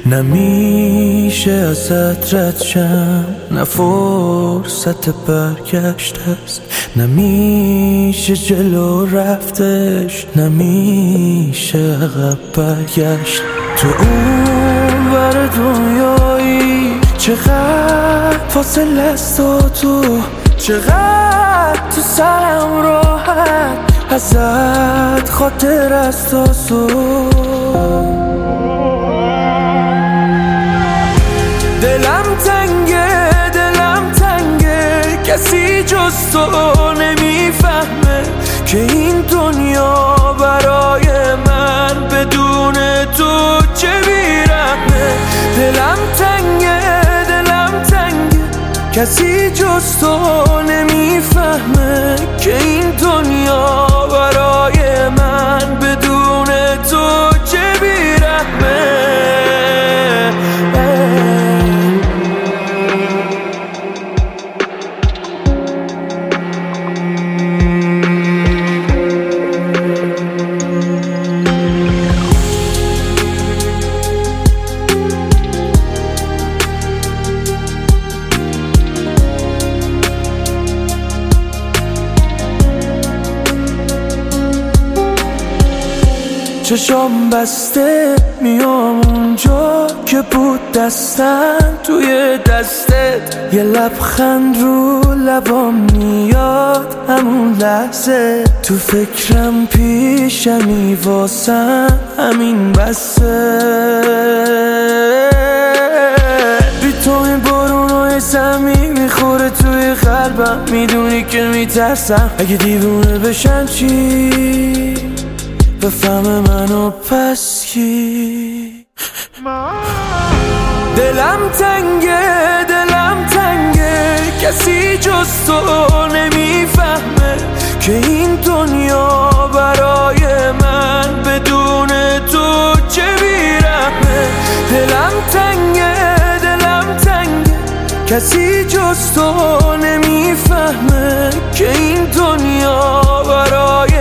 نمیشه ازت رد شم، نه فرصت برگشت است، نمیشه جلو رفتش، نمیشه عقب برگشت. تو اون ور دنیایی چقدر فاصله است و تو چقدر تو سرم راحت ازت خاطر است آسو. دلم تنگه کسی جز تو نمیفهمه که این دنیا برای من بدون تو چه بیرحمه. دلم تنگه کسی جز تو نمیفهمه که این دنیا برای من بدون تو چه بیرحمه. چشام بسته میام اونجا که بود دستن توی دستت، یه لبخند رو لبام میاد همون لحظه، تو فکرم پیشمی واسم همین بسه. بی تو این بارونای زمین میخوره توی قلبم، میدونی که میترسم اگه دیوونه بشم چی بفهم منو پس کی. دلم تنگه کسی جز تو نمیفهمه که این دنیا برای من بدون تو چه بیرحمه. دلم تنگه کسی جز تو نمیفهمه که این دنیا برای